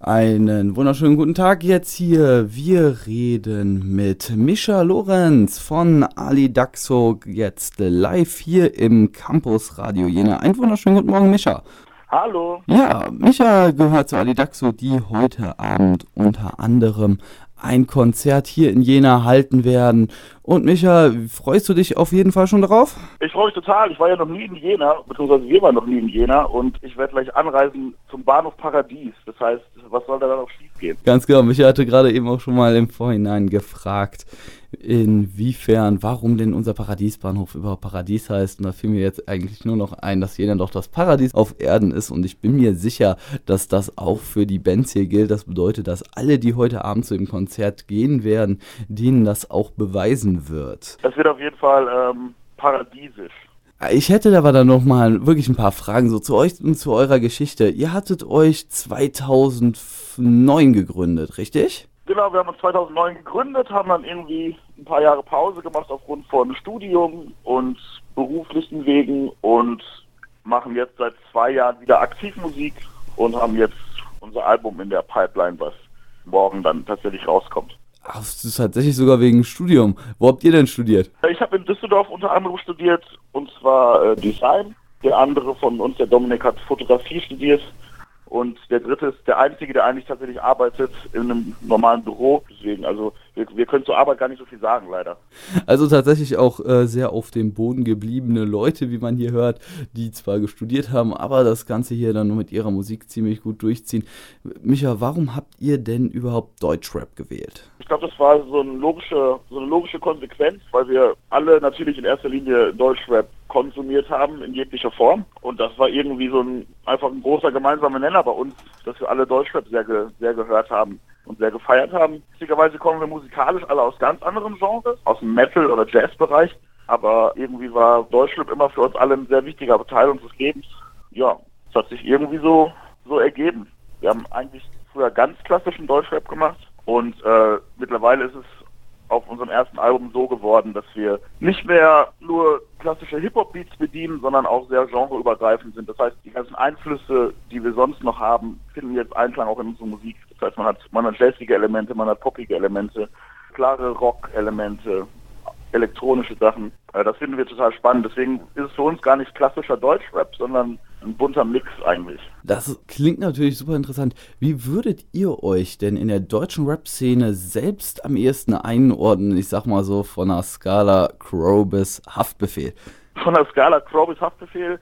Einen wunderschönen guten Tag jetzt hier. Wir reden mit Mischa Lorenz von Alidaxo jetzt live hier im Campus Radio Jena. Einen wunderschönen guten Morgen, Mischa. Hallo. Ja, Mischa gehört zu Alidaxo, die heute Abend unter anderem ein Konzert hier in Jena halten werden. Und Mischa, freust du dich auf jeden Fall schon darauf? Ich freue mich total. Ich war ja noch nie in Jena, beziehungsweise wir waren noch nie in Jena und ich werde gleich anreisen zum Bahnhof Paradies. Das heißt, was soll da dann noch schief gehen? Ganz genau, Micha hatte gerade eben auch schon mal im Vorhinein gefragt, warum denn unser Paradiesbahnhof überhaupt Paradies heißt. Und da fiel mir jetzt eigentlich nur noch ein, dass Jena doch das Paradies auf Erden ist. Und ich bin mir sicher, dass das auch für die Bands hier gilt. Das bedeutet, dass alle, die heute Abend zu dem Konzert gehen werden, denen das auch beweisen wird. Das wird auf jeden Fall paradiesisch. Ich hätte aber dann noch mal wirklich ein paar Fragen so zu euch und zu eurer Geschichte. Ihr hattet euch 2009 gegründet, richtig? Genau, wir haben uns 2009 gegründet, haben dann irgendwie ein paar Jahre Pause gemacht aufgrund von Studium und beruflichen Wegen und machen jetzt seit 2 Jahren wieder aktiv Musik und haben jetzt unser Album in der Pipeline, was morgen dann tatsächlich rauskommt. Ach, das ist tatsächlich sogar wegen Studium. Wo habt ihr denn studiert? Ich habe in Düsseldorf unter anderem studiert, und zwar Design. Der andere von uns, der Dominik, hat Fotografie studiert. Und der dritte ist der Einzige, der eigentlich tatsächlich arbeitet in einem normalen Büro. Deswegen, also wir können zur Arbeit gar nicht so viel sagen, leider. Also tatsächlich auch sehr auf dem Boden gebliebene Leute, wie man hier hört, die zwar studiert haben, aber das Ganze hier dann nur mit ihrer Musik ziemlich gut durchziehen. Micha, warum habt ihr denn überhaupt Deutschrap gewählt? Ich glaube, das war so eine logische Konsequenz, weil wir alle natürlich in erster Linie Deutschrap konsumiert haben in jeglicher Form. Und das war irgendwie einfach ein großer gemeinsamer Nenner bei uns, dass wir alle Deutschrap sehr gehört haben und sehr gefeiert haben. Witzigerweise kommen wir musikalisch alle aus ganz anderen Genres, aus dem Metal- oder Jazzbereich. Aber irgendwie war Deutschrap immer für uns alle ein sehr wichtiger Teil unseres Lebens. Ja, es hat sich irgendwie so ergeben. Wir haben eigentlich früher ganz klassischen Deutschrap gemacht und mittlerweile ist es auf unserem ersten Album so geworden, dass wir nicht mehr nur klassische Hip-Hop-Beats bedienen, sondern auch sehr genreübergreifend sind. Das heißt, die ganzen Einflüsse, die wir sonst noch haben, finden jetzt Einklang auch in unserer Musik. Das heißt, man hat jazzige Elemente, man hat poppige Elemente, klare Rock-Elemente, elektronische Sachen. Das finden wir total spannend. Deswegen ist es für uns gar nicht klassischer Deutschrap, sondern ein bunter Mix eigentlich. Das klingt natürlich super interessant. Wie würdet ihr euch denn in der deutschen Rap-Szene selbst am ehesten einordnen? Ich sag mal so von der Skala Crow bis Haftbefehl. Von der Skala Crow bis Haftbefehl,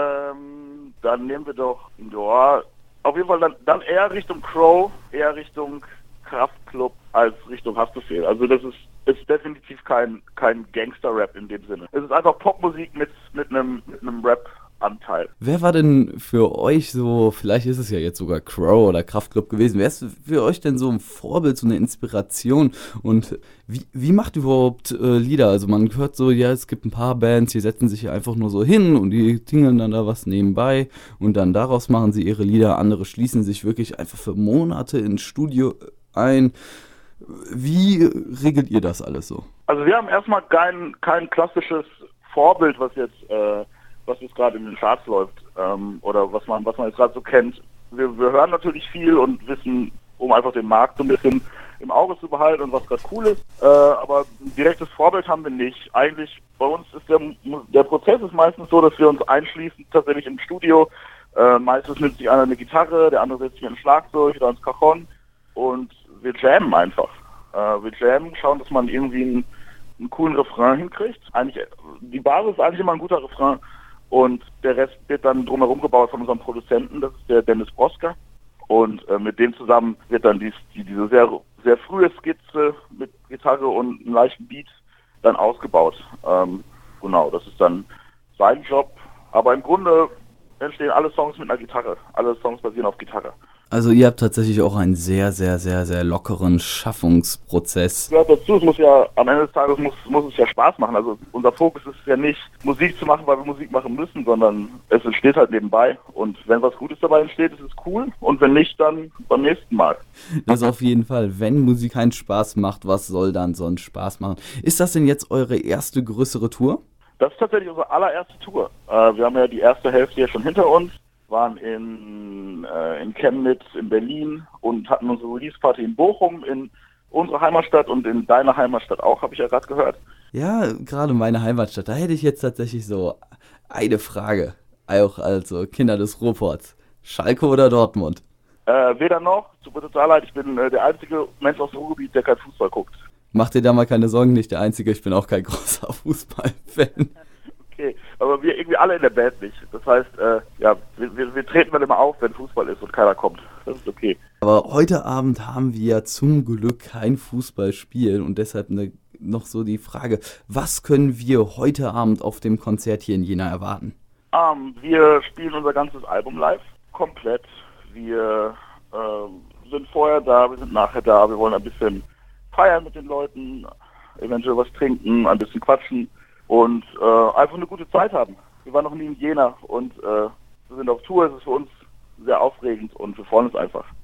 dann nehmen wir doch, ja, auf jeden Fall dann eher Richtung Crow, eher Richtung Kraftklub als Richtung Haftbefehl. Also das ist definitiv kein Gangster-Rap in dem Sinne. Es ist einfach Popmusik mit einem Rap-Anteil. Wer war denn für euch so, vielleicht ist es ja jetzt sogar Crow oder Kraftklub gewesen, wer ist für euch denn so ein Vorbild, so eine Inspiration und wie macht ihr überhaupt Lieder? Also man hört so, ja, es gibt ein paar Bands, die setzen sich einfach nur so hin und die tingeln dann da was nebenbei und dann daraus machen sie ihre Lieder, andere schließen sich wirklich einfach für Monate ins Studio ein. Wie regelt ihr das alles so? Also wir haben erstmal kein klassisches Vorbild, was jetzt gerade in den Charts läuft oder was man jetzt gerade so kennt. Wir hören natürlich viel und wissen, um einfach den Markt so ein bisschen im Auge zu behalten und was gerade cool ist. Aber ein direktes Vorbild haben wir nicht. Eigentlich bei uns ist der Prozess ist meistens so, dass wir uns einschließen tatsächlich im Studio. Meistens nimmt sich einer eine Gitarre, der andere setzt sich ein Schlagzeug oder ins Cajon und wir jammen einfach. Wir jammen, schauen, dass man irgendwie einen coolen Refrain hinkriegt. Die Basis ist eigentlich immer ein guter Refrain und der Rest wird dann drumherum gebaut von unserem Produzenten, das ist der Dennis Broska. Und mit dem zusammen wird dann diese sehr, sehr frühe Skizze mit Gitarre und einem leichten Beat dann ausgebaut. Genau, das ist dann sein Job. Aber im Grunde entstehen alle Songs mit einer Gitarre. Alle Songs basieren auf Gitarre. Also ihr habt tatsächlich auch einen sehr, sehr, sehr, sehr lockeren Schaffungsprozess. Ja, dazu, es muss ja, am Ende des Tages muss es ja Spaß machen. Also unser Fokus ist ja nicht, Musik zu machen, weil wir Musik machen müssen, sondern es entsteht halt nebenbei. Und wenn was Gutes dabei entsteht, ist es cool. Und wenn nicht, dann beim nächsten Mal. Das auf jeden Fall. Wenn Musik keinen Spaß macht, was soll dann sonst Spaß machen? Ist das denn jetzt eure erste größere Tour? Das ist tatsächlich unsere allererste Tour. Wir haben ja die erste Hälfte ja schon hinter uns. waren in Chemnitz, in Berlin und hatten unsere Release-Party in Bochum, in unserer Heimatstadt und in deiner Heimatstadt auch, habe ich ja gerade gehört. Ja, gerade meine Heimatstadt, da hätte ich jetzt tatsächlich so eine Frage. Auch also Kinder des Ruhrports. Schalke oder Dortmund? Weder noch, tut mir total leid, ich bin der einzige Mensch aus dem Ruhrgebiet, der kein Fußball guckt. Mach dir da mal keine Sorgen, nicht der Einzige, ich bin auch kein großer Fußballfan. Okay, aber wir irgendwie alle in der Band nicht. Das heißt, ja, wir treten dann immer auf, wenn Fußball ist und keiner kommt. Das ist okay. Aber heute Abend haben wir ja zum Glück kein Fußballspiel und deshalb noch so die Frage, was können wir heute Abend auf dem Konzert hier in Jena erwarten? Wir spielen unser ganzes Album live, komplett. Wir sind vorher da, wir sind nachher da, wir wollen ein bisschen feiern mit den Leuten, eventuell was trinken, ein bisschen quatschen und einfach eine gute Zeit haben. Wir waren noch nie in Jena und wir sind auf Tour, es ist für uns sehr aufregend und wir freuen uns einfach.